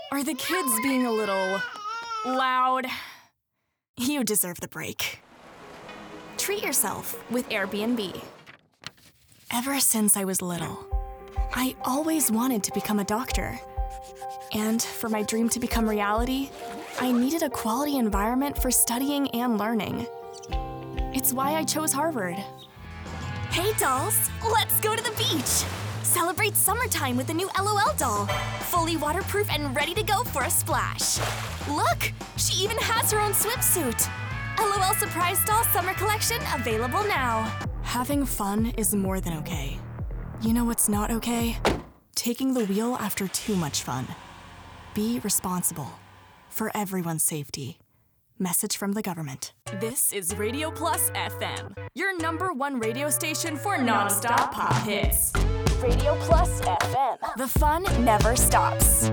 Are the kids being a little loud? You deserve the break. Treat yourself with Airbnb. Ever since I was little, I always wanted to become a doctor. And for my dream to become reality, I needed a quality environment for studying and learning. It's why I chose Harvard. Hey dolls, let's go to the beach! Celebrate summertime with the new LOL doll. Fully waterproof and ready to go for a splash. Look, she even has her own swimsuit. LOL Surprise Doll Summer Collection available now. Having fun is more than okay. You know what's not okay? Taking the wheel after too much fun. Be responsible for everyone's safety. Message from the government. This is Radio Plus FM, your #1 radio station for non-stop pop hits. Radio Plus FM. The fun never stops.